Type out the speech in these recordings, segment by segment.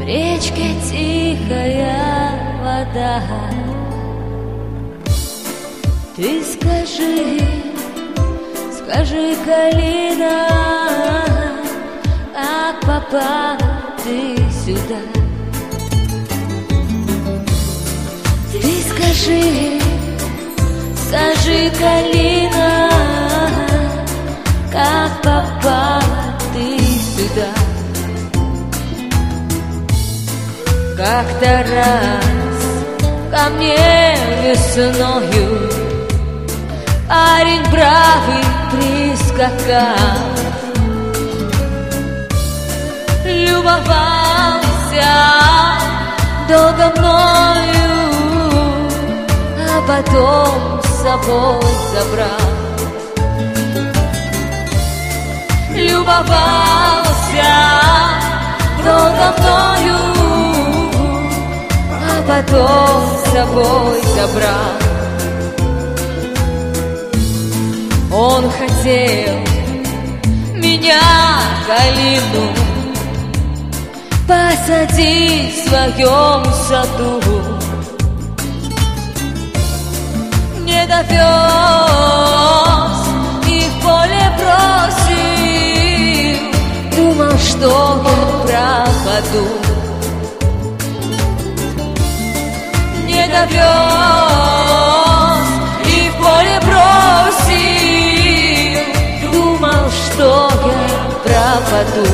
речке тихая вода. Ты скажи, скажи, калина, как попала ты сюда? Ты скажи, скажи, калина, как попала ты сюда? Как-то раз ко мне весною парень бравый прискакал, любовался долго мною, а потом с собой забрал. Любовался долго мною, а потом с собой забрал. Он хотел меня, калину, посадить в своем саду. Не довез и в поле бросил, думал, что я пропаду. Не довез и в поле бросил, думал, что я пропаду.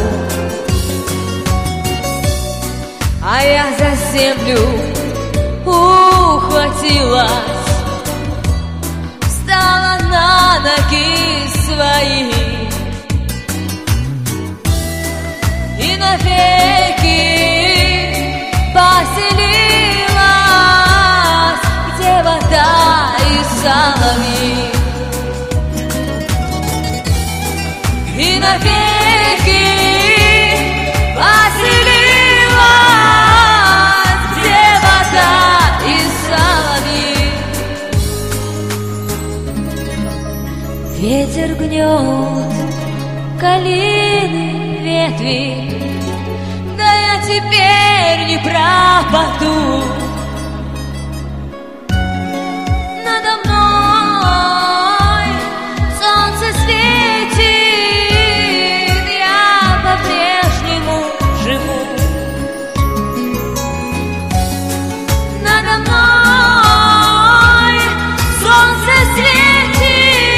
А я за землю ухватилась, встала на ноги свои и навеки поселилась, где вода и соловьи. И навеки поселилась, где вода и соловьи. Ветер гнет калины ветви, да я теперь не пропаду. Надо мной солнце светит, я по-прежнему живу. Надо мной солнце светит,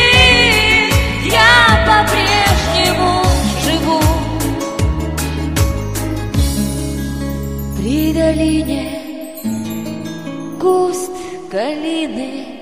я по-прежнему живу. При долине куст калины